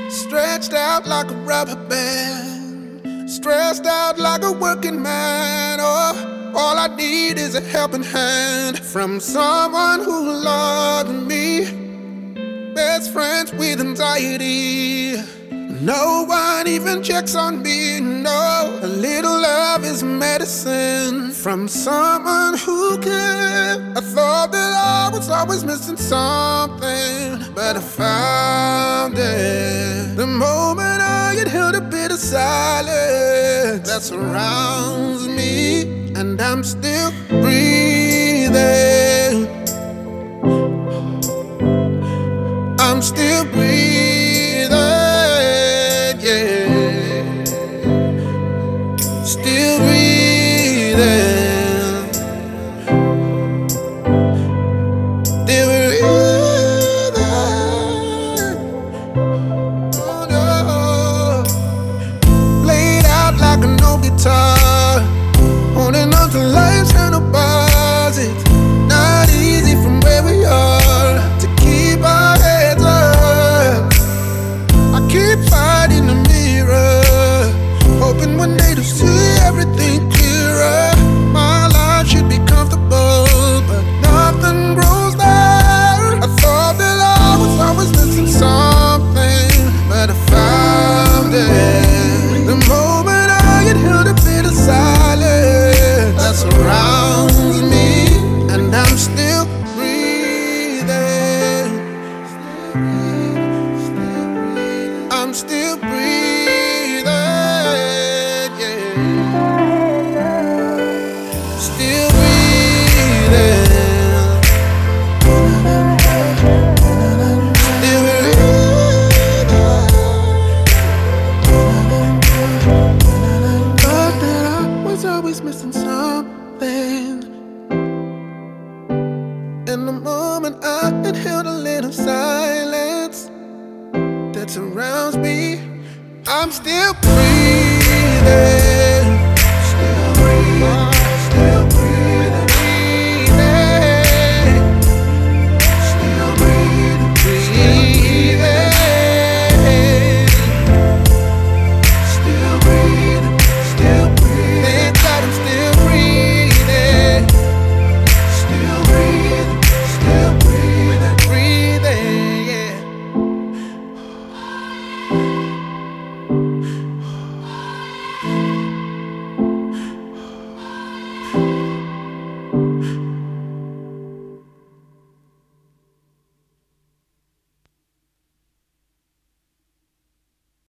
Stretched out like a rubber band, stressed out like a working man. Oh, all I need is a helping hand from someone who loves me. Best friends with anxiety. No one even checks on me, no. A little love is medicine from someone who cares. I thought that I was always missing something, but I found it the moment I inhaled a bit of silence that surrounds me, and I'm still breathing. I'm still breathing, yeah. Still breathing. Still breathing. Oh no. Played out like an old guitar, holding on to life's handlebars. It's not easy from where we are to keep our heads up. I keep fighting the mirror, hoping one day to see everything clearer. My life should be comfortable, but nothing grows there. I thought that I was always missing something, but I found it the moment I inhaled a bit of silence that surrounds me, and I'm still breathing. I'm still breathing, yeah. Still breathing. Still breathing. Thought that I was always missing something, and the moment I inhaled a little silence that surrounds me, I'm still breathing. Still breathing.